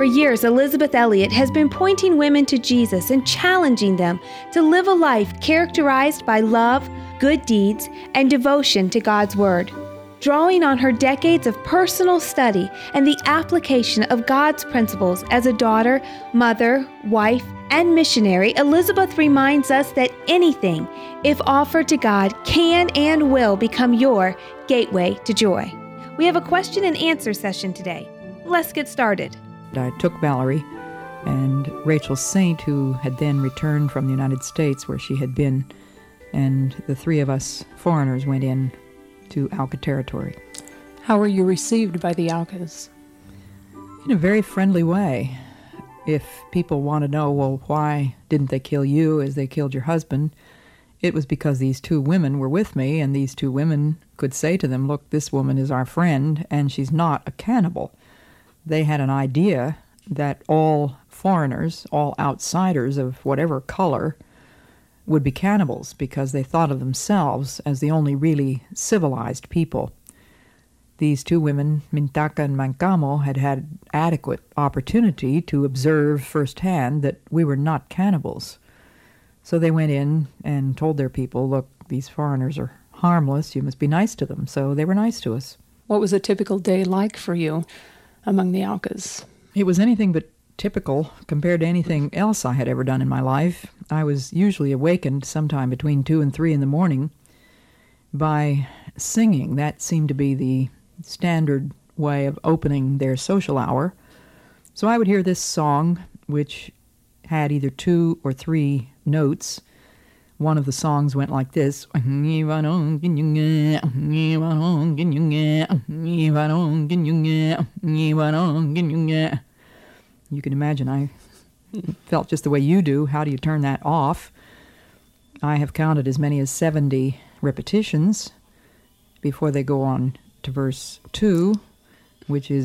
For years, Elizabeth Elliot has been pointing women to Jesus and challenging them to live a life characterized by love, good deeds, and devotion to God's Word. Drawing on her decades of personal study and the application of God's principles as a daughter, mother, wife, and missionary, Elizabeth reminds us that anything, if offered to God, can and will become your gateway to joy. We have a question and answer session today. Let's get started. I took Valerie and Rachel Saint, who had then returned from the United States where she had been, and the three of us foreigners went in to Auca territory. How were you received by the Aucas? In a very friendly way. If people want to know, well, why didn't they kill you as they killed your husband, it was because these two women were with me, and these two women could say to them, look, this woman is our friend, and she's not a cannibal. They had an idea that all foreigners, all outsiders of whatever color, would be cannibals because they thought of themselves as the only really civilized people. These two women, Mintaka and Mancamo, had had adequate opportunity to observe firsthand that we were not cannibals. So they went in and told their people, look, these foreigners are harmless, you must be nice to them. So they were nice to us. What was a typical day like for you among the Aucas? It was anything but typical compared to anything else I had ever done in my life. I was usually awakened sometime between 2 and 3 in the morning by singing. That seemed to be the standard way of opening their social hour. So I would hear this song, which had either 2 or 3 notes. One of the songs went like this. You can imagine I felt just the way you do. How do you turn that off? I have counted as many as 70 repetitions before they go on to verse 2, which is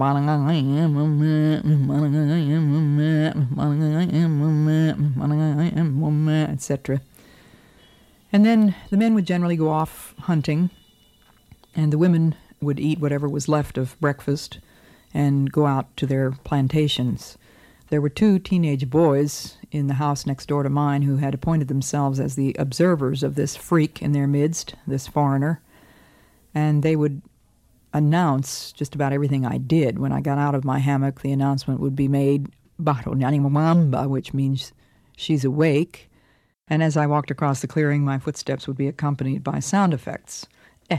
etc. And then the men would generally go off hunting, and the women would eat whatever was left of breakfast and go out to their plantations. There were 2 teenage boys in the house next door to mine who had appointed themselves as the observers of this freak in their midst, this foreigner, and they would announce just about everything I did. When I got out of my hammock, the announcement would be made, which means she's awake, and as I walked across the clearing, my footsteps would be accompanied by sound effects.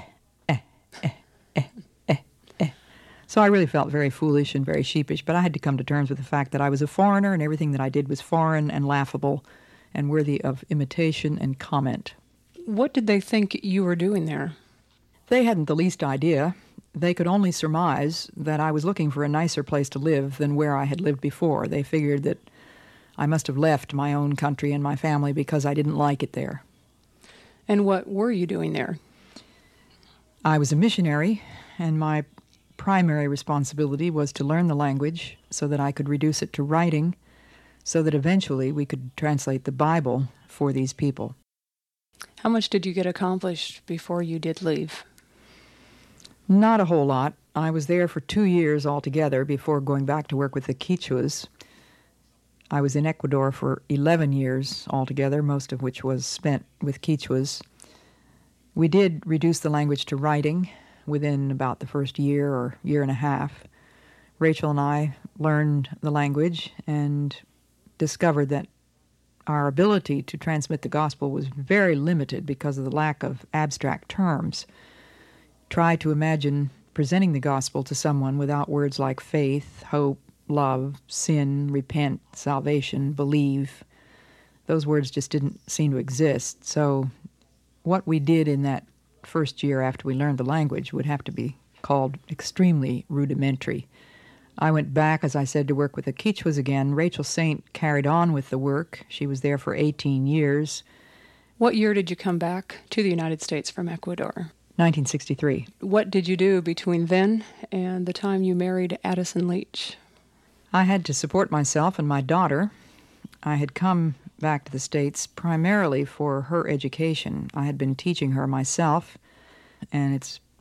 So I really felt very foolish and very sheepish, but I had to come to terms with the fact that I was a foreigner and everything that I did was foreign and laughable and worthy of imitation and comment. What did they think you were doing there? They hadn't the least idea. They could only surmise that I was looking for a nicer place to live than where I had lived before. They figured that I must have left my own country and my family because I didn't like it there. And what were you doing there? I was a missionary, and my primary responsibility was to learn the language so that I could reduce it to writing, so that eventually we could translate the Bible for these people. How much did you get accomplished before you did leave? Not a whole lot. I was there for 2 years altogether before going back to work with the Quichuas. I was in Ecuador for 11 years altogether, most of which was spent with Quichuas. We did reduce the language to writing within about the first year or year and a half. Rachel and I learned the language and discovered that our ability to transmit the gospel was very limited because of the lack of abstract terms. Try to imagine presenting the gospel to someone without words like faith, hope, love, sin, repent, salvation, believe. Those words just didn't seem to exist. So what we did in that first year after we learned the language would have to be called extremely rudimentary. I went back, as I said, to work with the Quichuas again. Rachel Saint carried on with the work. She was there for 18 years. What year did you come back to the United States from Ecuador? 1963. What did you do between then and the time you married Addison Leach? I had to support myself and my daughter. I had come back to the States primarily for her education. I had been teaching her myself, and it's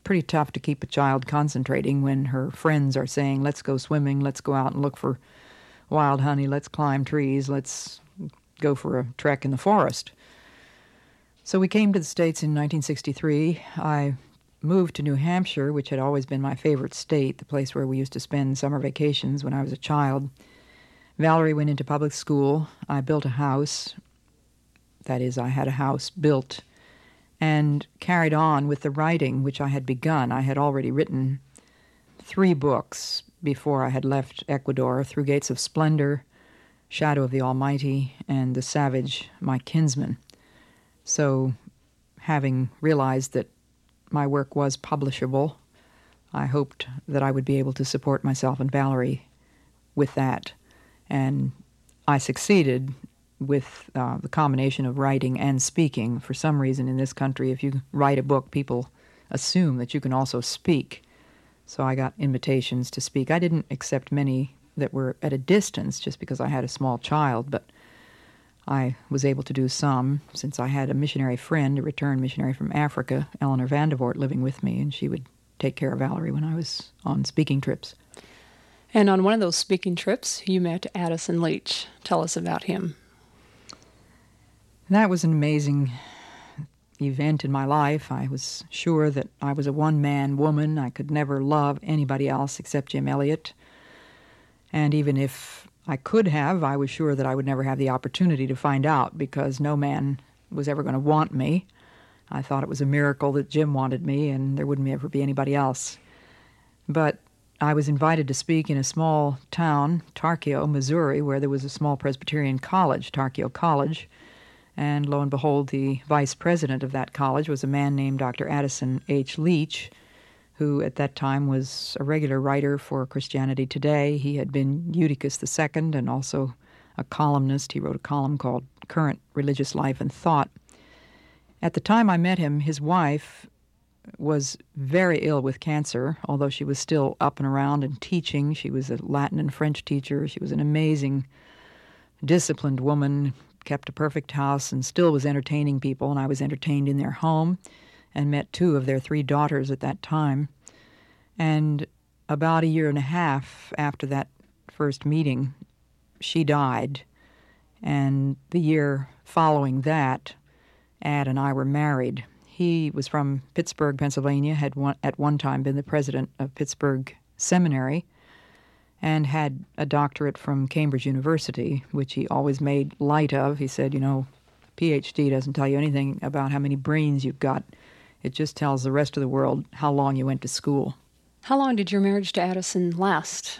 pretty tough to keep a child concentrating when her friends are saying, let's go swimming, let's go out and look for wild honey, let's climb trees, let's go for a trek in the forest. So we came to the States in 1963. I moved to New Hampshire, which had always been my favorite state, the place where we used to spend summer vacations when I was a child. Valerie went into public school. I built a house. That is, I had a house built and carried on with the writing, which I had begun. I had already written 3 books before I had left Ecuador: Through Gates of Splendor, Shadow of the Almighty, and The Savage, My Kinsman. So, having realized that my work was publishable, I hoped that I would be able to support myself and Valerie with that. And I succeeded with the combination of writing and speaking. For some reason in this country, if you write a book, people assume that you can also speak. So I got invitations to speak. I didn't accept many that were at a distance just because I had a small child, but I was able to do some since I had a missionary friend, a returned missionary from Africa, Eleanor Vandevort, living with me, and she would take care of Valerie when I was on speaking trips. And on one of those speaking trips, you met Addison Leach. Tell us about him. That was an amazing event in my life. I was sure that I was a one-man woman. I could never love anybody else except Jim Elliot. And even if I could have, I was sure that I would never have the opportunity to find out because no man was ever going to want me. I thought it was a miracle that Jim wanted me and there wouldn't ever be anybody else. But I was invited to speak in a small town, Tarkio, Missouri, where there was a small Presbyterian college, Tarkio College. And lo and behold, the vice president of that college was a man named Dr. Addison H. Leach, who at that time was a regular writer for Christianity Today. He had been Eutychus II and also a columnist. He wrote a column called Current Religious Life and Thought. At the time I met him, his wife was very ill with cancer, although she was still up and around and teaching. She was a Latin and French teacher. She was an amazing, disciplined woman, kept a perfect house, and still was entertaining people, and I was entertained in their home and met 2 of their 3 daughters at that time. And about a year and a half after that first meeting, she died. And the year following that, Ad and I were married. He was from Pittsburgh, Pennsylvania, had at one time been the president of Pittsburgh Seminary, and had a doctorate from Cambridge University, which he always made light of. He said, you know, a PhD doesn't tell you anything about how many brains you've got. It just tells the rest of the world how long you went to school. How long did your marriage to Addison last?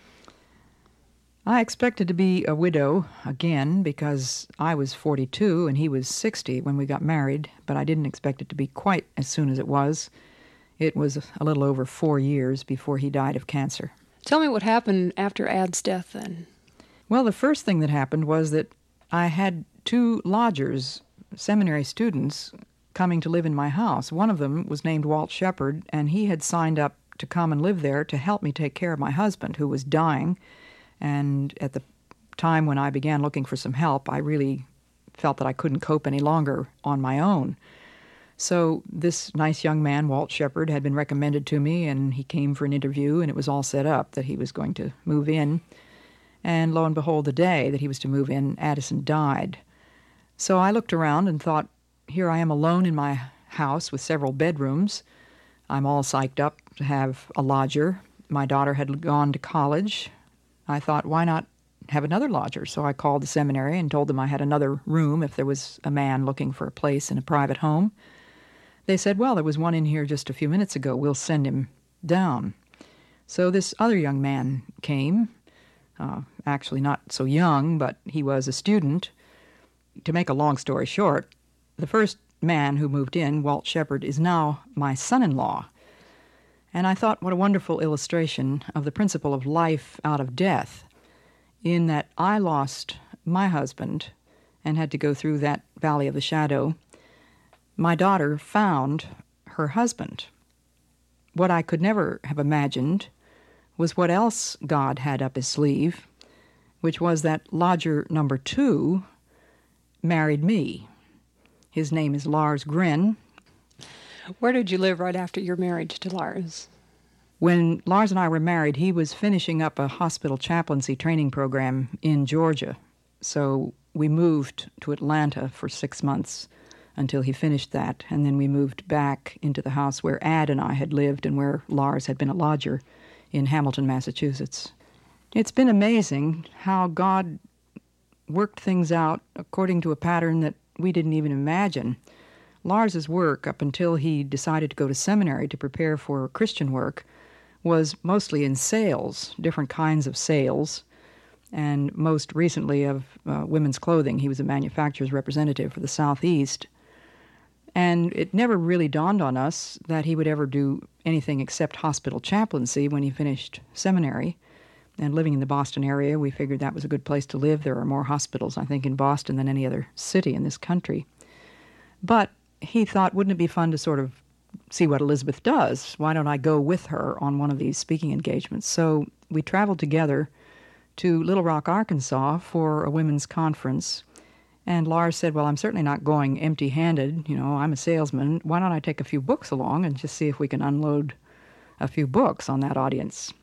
I expected to be a widow again because I was 42 and he was 60 when we got married, but I didn't expect it to be quite as soon as it was. It was a little over 4 years before he died of cancer. Tell me what happened after Ad's death then. Well, the first thing that happened was that I had 2 lodgers, seminary students, coming to live in my house. One of them was named Walt Shepard, and he had signed up to come and live there to help me take care of my husband, who was dying. And at the time when I began looking for some help, I really felt that I couldn't cope any longer on my own. So this nice young man, Walt Shepard, had been recommended to me, and he came for an interview, and it was all set up that he was going to move in. And lo and behold, the day that he was to move in, Addison died. So I looked around and thought, here I am alone in my house with several bedrooms. I'm all psyched up to have a lodger. My daughter had gone to college. I thought, why not have another lodger? So I called the seminary and told them I had another room if there was a man looking for a place in a private home. They said, well, there was one in here just a few minutes ago. We'll send him down. So this other young man came, actually not so young, but he was a student. To make a long story short, the first man who moved in, Walt Shepard, is now my son-in-law. And I thought, what a wonderful illustration of the principle of life out of death, in that I lost my husband and had to go through that valley of the shadow. My daughter found her husband. What I could never have imagined was what else God had up his sleeve, which was that lodger number 2 married me. His name is Lars Gren. Where did you live right after your marriage to Lars? When Lars and I were married, he was finishing up a hospital chaplaincy training program in Georgia. So we moved to Atlanta for 6 months until he finished that, and then we moved back into the house where Ad and I had lived and where Lars had been a lodger in Hamilton, Massachusetts. It's been amazing how God worked things out according to a pattern that we didn't even imagine. Lars's work, up until he decided to go to seminary to prepare for Christian work, was mostly in sales, different kinds of sales, and most recently of women's clothing. He was a manufacturer's representative for the Southeast. And it never really dawned on us that he would ever do anything except hospital chaplaincy when he finished seminary. And living in the Boston area, we figured that was a good place to live. There are more hospitals, I think, in Boston than any other city in this country. But he thought, wouldn't it be fun to sort of see what Elizabeth does? Why don't I go with her on one of these speaking engagements? So we traveled together to Little Rock, Arkansas for a women's conference. And Lars said, well, I'm certainly not going empty-handed. You know, I'm a salesman. Why don't I take a few books along and just see if we can unload a few books on that audience?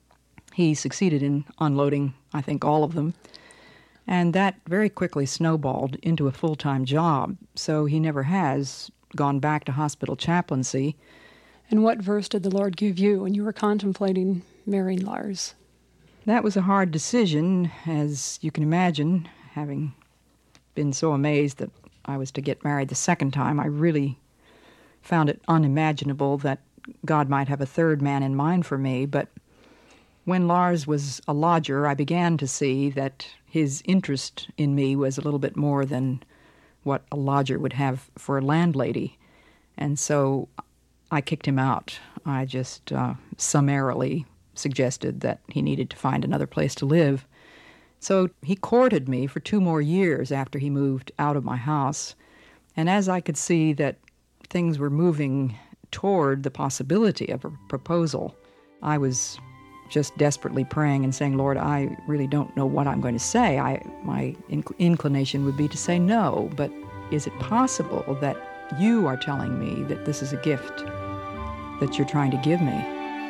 He succeeded in unloading, I think, all of them. And that very quickly snowballed into a full-time job. So he never has gone back to hospital chaplaincy. And what verse did the Lord give you when you were contemplating marrying Lars? That was a hard decision, as you can imagine, having been so amazed that I was to get married the second time. I really found it unimaginable that God might have a third man in mind for me. But when Lars was a lodger, I began to see that his interest in me was a little bit more than what a lodger would have for a landlady. And so I kicked him out. I just summarily suggested that he needed to find another place to live. So he courted me for 2 more years after he moved out of my house. And as I could see that things were moving toward the possibility of a proposal, I was just desperately praying and saying, Lord, I really don't know what I'm going to say. My inclination would be to say no, but is it possible that you are telling me that this is a gift that you're trying to give me?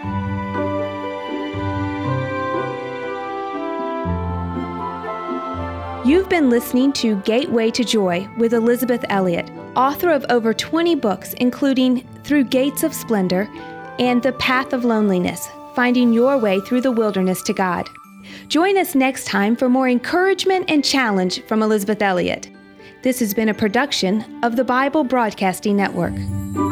You've been listening to Gateway to Joy with Elizabeth Elliot, author of over 20 books, including Through Gates of Splendor and The Path of Loneliness, Finding Your Way Through the Wilderness to God. Join us next time for more encouragement and challenge from Elizabeth Elliot. This has been a production of the Bible Broadcasting Network.